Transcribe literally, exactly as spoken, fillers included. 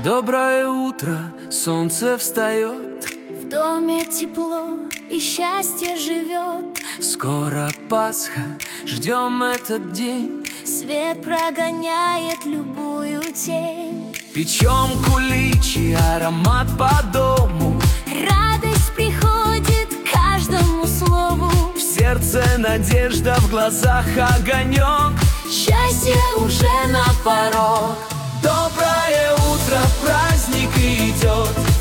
Доброе утро, солнце встает, в доме тепло и счастье живет. скоро Пасха, ждем этот день. Свет прогоняет любую тень. Печем куличи, аромат по дому, Радость приходит к каждому слову. в сердце надежда, в глазах огонек. Счастье уже на порог. Доброе утро, праздник идет,